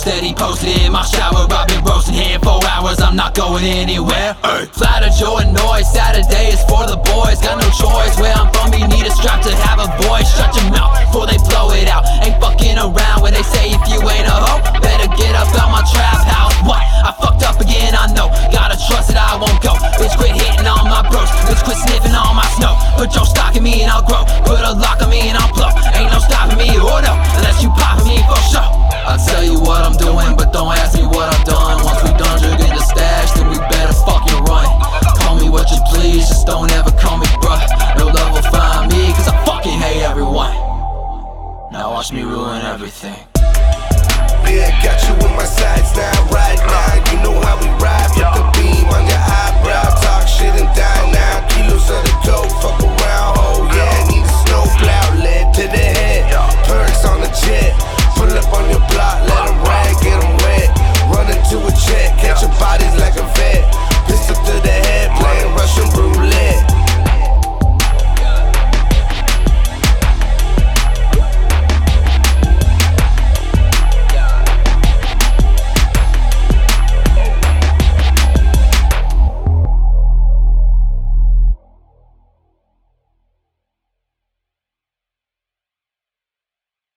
steady posted in my shower. I've been roasting here 4 hours, I'm not going anywhere. Flat of joy and noise, Saturday is for the boys. Got no choice, where I'm from you need a strap to have a voice. Shut your mouth before they blow it out. Ain't fucking around when they say if you ain't a hoe, better get up out my trap house. What? I fucked up again, I know. Gotta trust that I won't go. Bitch quit hitting on my bros, bitch quit sniffing on my snow. Put your stock in me and I'll grow. Put a lock on me and I'll blow. Ain't no stopping me or no, unless you poppin' me for sure. I'll tell you what I'm doing, but don't ask me what I've done. Once we done drinking the stash, then we better fucking run. Call me what you please, just don't ever call me bruh. No love will find me, cause I fucking hate everyone. Now watch me ruin everything.